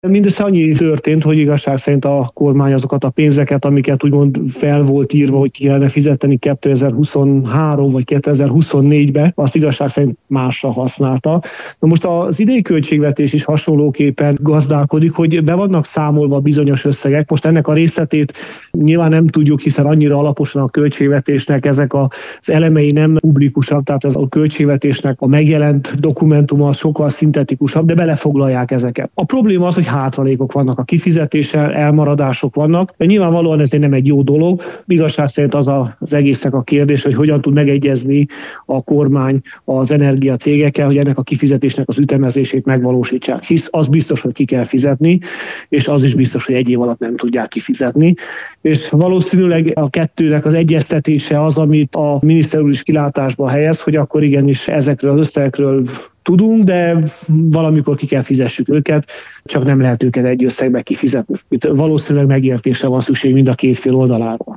Mindössze annyi történt, hogy igazság szerint a kormány azokat a pénzeket, amiket úgymond fel volt írva, hogy ki kellene fizetni 2023 vagy 2024-be, azt igazság szerint másra használta. Na most az idei költségvetés is hasonlóképpen gazdálkodik, hogy be vannak számolva bizonyos összegek. Most ennek a részletét nyilván nem tudjuk, hiszen annyira alaposan a költségvetésnek ezek az elemei nem publikusak, tehát ez a költségvetésnek a megjelent dokumentuma sokkal szintetikusabb, de belefoglalják ezeket. A probléma az, hogy hátralékok vannak a kifizetéssel, elmaradások vannak, de nyilvánvalóan ez nem egy jó dolog. Igazság szerint az egésznek a kérdés, hogy hogyan tud megegyezni a kormány az energiacégekkel, hogy ennek a kifizetésnek az ütemezését megvalósítsák. Hisz az biztos, hogy ki kell fizetni, és az is biztos, hogy egy év alatt nem tudják kifizetni. És valószínűleg a kettőnek az egyeztetése az, amit a miniszter úr is kilátásba helyez, hogy akkor igenis ezekről az összegekről tudunk, de valamikor ki kell fizessük őket, csak nem lehet őket egy összegbe kifizetni. Itt valószínűleg megértésre van szükség mind a két fél oldaláról.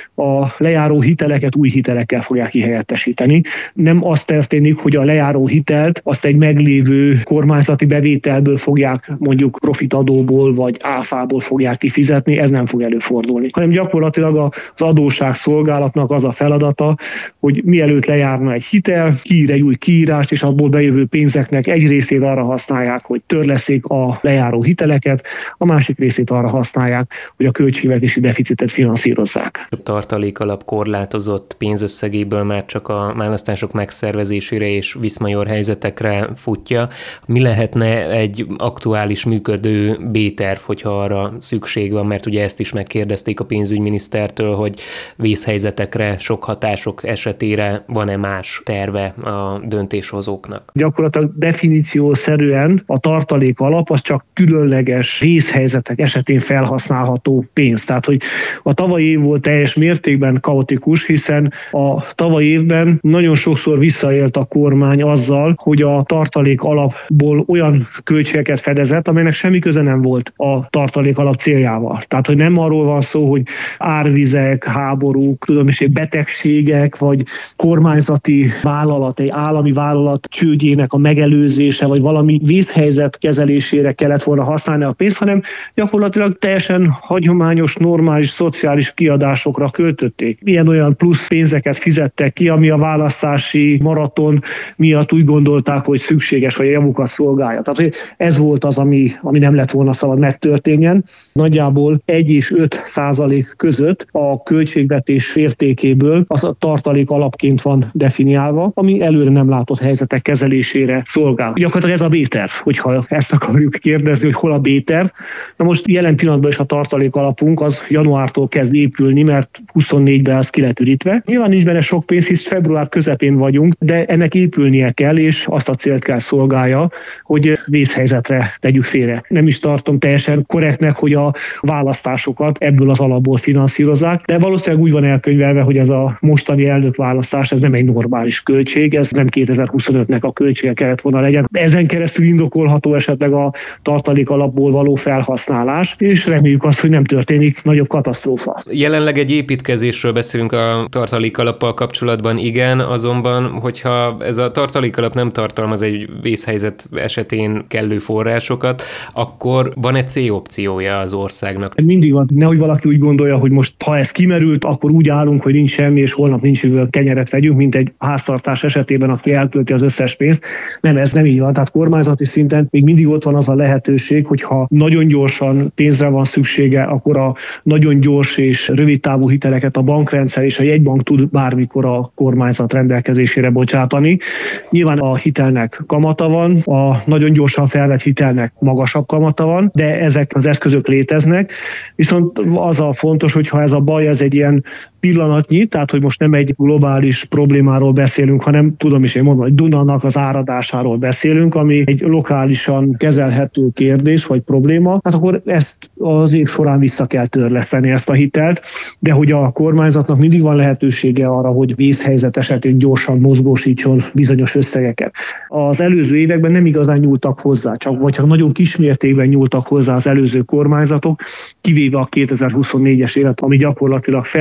A lejáró hiteleket új hitelekkel fogják kihelyettesíteni. Nem az történik, hogy a lejáró hitelt azt egy meglévő kormányzati bevételből fogják, mondjuk profitadóból vagy áfából fogják kifizetni, ez nem fog előfordulni. Hanem gyakorlatilag az adósságszolgálatnak az a feladata, hogy mielőtt lejárna egy hitel, kiír egy új kiírást, és abból bejövő pénzeknek egy részét arra használják, hogy törleszék a lejáró hiteleket, a másik részét arra használják, hogy a költségvetési deficitet finanszírozzák. A tartalékalap korlátozott pénzösszegéből már csak a választások megszervezésére és viszmajor helyzetekre futja. Mi lehetne egy aktuális működő B-terv, hogyha arra szükség van, mert ugye ezt is megkérdezték a pénzügyminisztertől, hogy vészhelyzetekre, sok hatások esetére van-e más terve a döntéshozóknak? Gyakorlatilag definíciószerűen a tartalék alap az csak különleges vészhelyzetek esetén felhasználható pénz. Tehát, hogy a tavalyi év volt teljes mértékben kaotikus, hiszen a tavalyi évben nagyon sokszor visszaélt a kormány azzal, hogy a tartalék alapból olyan költségeket fedezett, amelynek semmi köze nem volt a tartalék alap céljával. Tehát, hogy nem arról van szó, hogy árvizek, háborúk, betegségek, vagy kormányzati vállalat, egy állami vállalat csődjének a megelőzése, vagy valami vészhelyzet kezelésére kellett volna használni a pénzt, hanem gyakorlatilag teljesen hagyományos, normális, szociális kiadásokra költötték. Ilyen-olyan plusz pénzeket fizettek ki, ami a választási maraton miatt úgy gondolták, hogy szükséges, vagy a javukat szolgálja. Tehát ez volt az, ami nem lett volna szabad megtörténjen. Nagyjából 1 és 5% között a költségvetés értékéből az a tartalék alapként van definiálva, ami előre nem látott helyzetek kezelésére szolgál. Gyakorlatilag ez a B-terv, hogyha ezt akarjuk kérdezni, hogy hol a B-terv. Na most jelen pillanatban is a tartalék alapunk az januártól kezd épülni, mert 24-ben az ki lett ürítve. Nyilván nincs benne sok pénz, hisz február közepén vagyunk, de ennek épülnie kell, és azt a célt kell szolgálja, hogy vészhelyzetre tegyük félre. Nem is tartom teljesen korrektnek, hogy a választásokat ebből az alapból finanszírozzák, de valószínűleg úgy van elkönyvelve, hogy ez a mostani elnökválasztás, ez nem egy normális költség, ez nem 2025-nek a költsége kellett volna legyen. Ezen keresztül indokolható esetleg a tartalék alapból való felhasználás, és reméljük azt, hogy nem történik nagyobb katasztrófa. Jelenleg egy építkezésről beszélünk a tartalékalappal kapcsolatban, igen, azonban, hogyha ez a tartalékalap nem tartalmaz egy vészhelyzet esetén kellő forrásokat, akkor van-e C-opciója az országnak? Mindig van, nehogy valaki úgy gondolja, hogy most ha ez kimerült, akkor úgy állunk, hogy nincs semmi, és holnap nincs jövő kenyeret vegyünk, mint egy háztartás esetében, aki elkölti az összes pénzt. Nem, ez nem így van. Tehát kormányzati szinten még mindig ott van az a lehetőség, hogyha nagyon gyorsan pénzre van szüksége, akkor a nagyon gyors és rövid távú hiteleket a bankrendszer és a jegybank tud bármikor a kormányzat rendelkezésére bocsátani. Nyilván a hitelnek kamata van, a nagyon gyorsan felvett hitelnek magasabb kamata van, de ezek az eszközök léteznek. Viszont az a fontos, hogyha ez a baj, ez egy ilyen pillanatnyi, tehát hogy most nem egy globális problémáról beszélünk, hanem tudom is én mondom, hogy Dunának az áradásáról beszélünk, ami egy lokálisan kezelhető kérdés vagy probléma, hát akkor ezt az év során vissza kell törleszteni ezt a hitelt, de hogy a kormányzatnak mindig van lehetősége arra, hogy vészhelyzet esetén gyorsan mozgósítson bizonyos összegeket. Az előző években nem igazán nyúltak hozzá, csak nagyon kismértékben nyúltak hozzá az előző kormányzatok, kivéve a 2024-es évet, ami gyakorlatilag felvitte a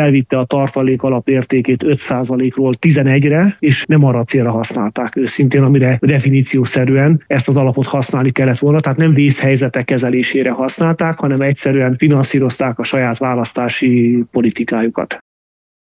tartalék alapértékét 5%-ról 11-re, és nem arra a célra használták őszintén, amire definíciószerűen ezt az alapot használni kellett volna, tehát nem vészhelyzetek kezelésére használták, hanem egyszerűen finanszírozták a saját választási politikájukat.